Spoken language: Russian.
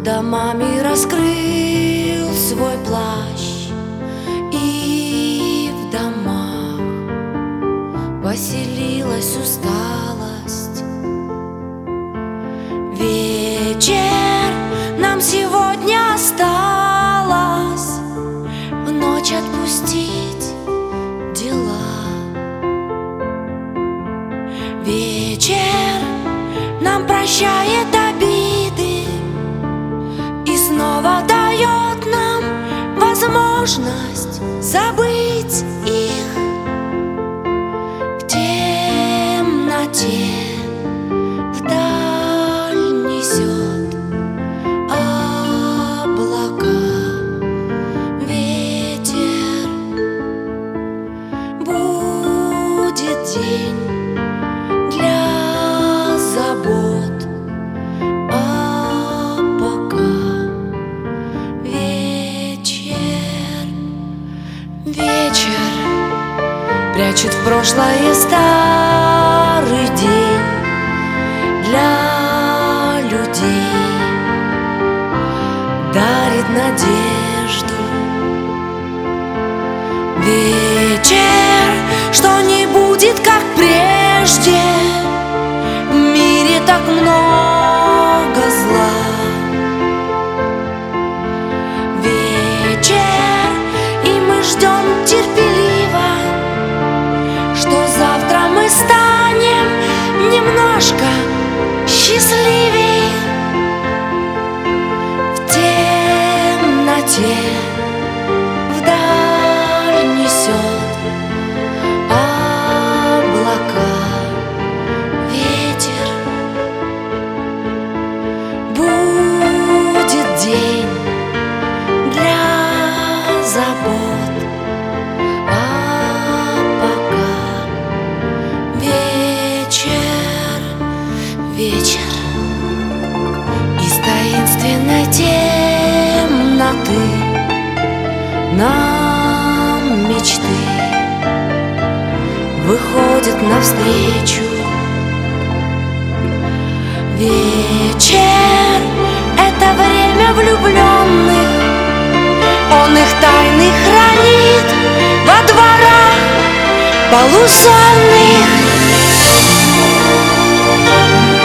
домами раскрыл свой плащ, и в домах поселилась усталость. Вечер нам сегодня осталось в ночь отпустить дела. Вечер нам прощает обиды и снова дает нам возможность забыть их. В темноте вдаль несет облака ветер. Будет день для забот, а пока вечер прячет в прошлое старый день для людей, дарит надежду. Вечер, что не будет как прежде. В мире так много зла. Вечер, и мы ждем терпеливо, что завтра мы станем немножко счастливее. В темноте вдаль несет облака ветер. Будет день для забот, а пока вечер из таинственной темноты нам мечты выходит навстречу. Вечер — это время влюбленных, он их тайны хранит во дворах полусонных.